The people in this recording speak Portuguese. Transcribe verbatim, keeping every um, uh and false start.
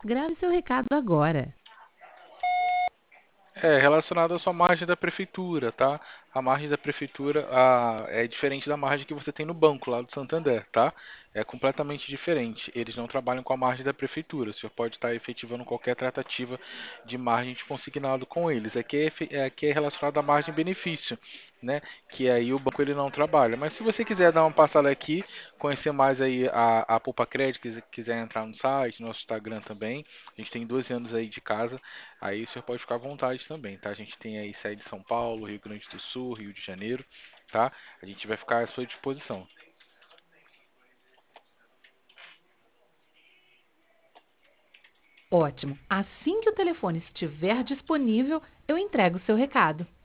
Grave seu recado agora. É relacionado à sua margem da prefeitura, tá? A margem da prefeitura a- é diferente da margem que você tem no banco lá do Santander, tá? É completamente diferente. Eles não trabalham com a margem da prefeitura. O senhor pode estar efetivando qualquer tratativa de margem de consignado com eles. Aqui é, efe- é- aqui é relacionado à margem-benefício, né? Que aí o banco ele não trabalha. Mas se você quiser dar uma passada aqui, conhecer mais aí a, a Poupa Crédito, quiser, quiser entrar no site, nosso Instagram também. A gente tem doze anos aí de casa. Aí o senhor pode ficar à vontade também, tá? A gente tem aí sede de São Paulo, Rio Grande do Sul, Rio de Janeiro, tá? A gente vai ficar à sua disposição. Ótimo. Assim que o telefone estiver disponível, eu entrego o seu recado.